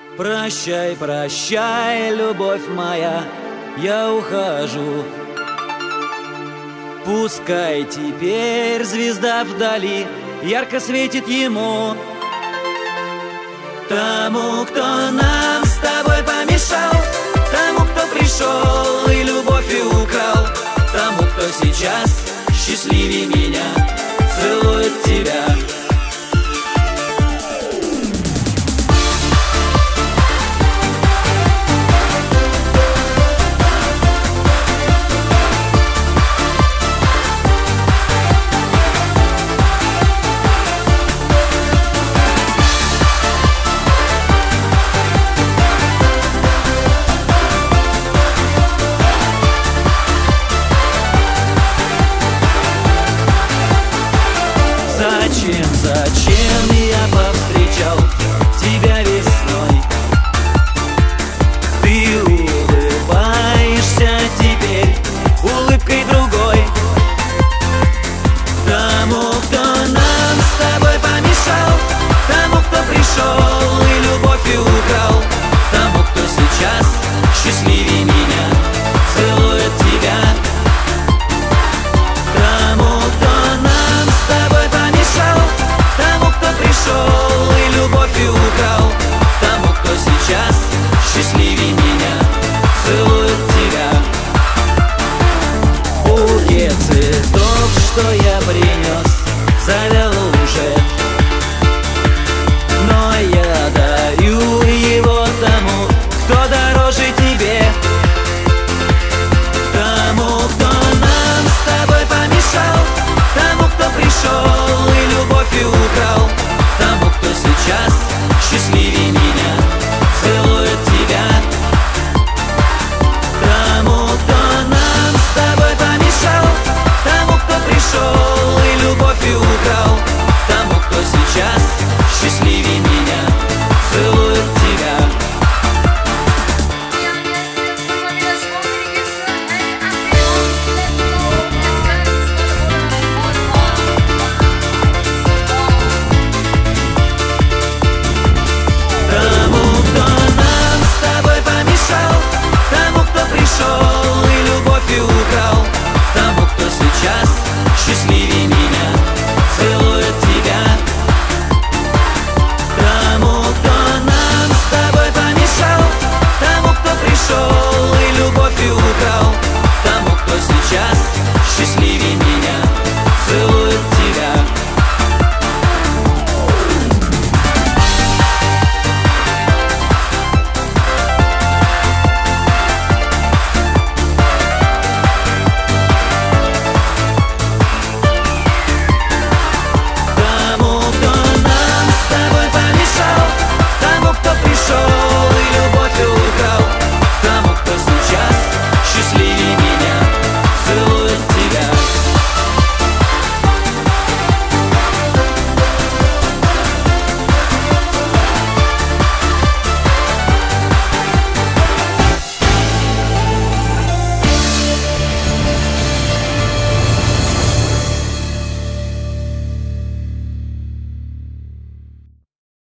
Прощай, прощай, любовь моя, я ухожу. Пускай теперь звезда вдали ярко светит ему, тому, кто нам с тобой помешал, тому, кто пришел и любовь украл, тому, кто сейчас счастливее меня целует тебя. Зачем я повстречал тебя весной? Ты улыбаешься теперь улыбкой другой, тому, кто нам с тобой помешал, тому, кто пришел и любовь украл, тому, кто сейчас счастливее меня целует тебя. Тому, кто нам с тобой помешал, тому, кто пришел и любовь украл, тому, кто сейчас счастливее меня целует тебя. Букет цветов, что я принес, завял уже, но я дарю его тому, кто дороже тебе. Тому, кто нам с тобой помешал, тому, кто пришел и любовь украл, тому, кто сейчас счастливее меня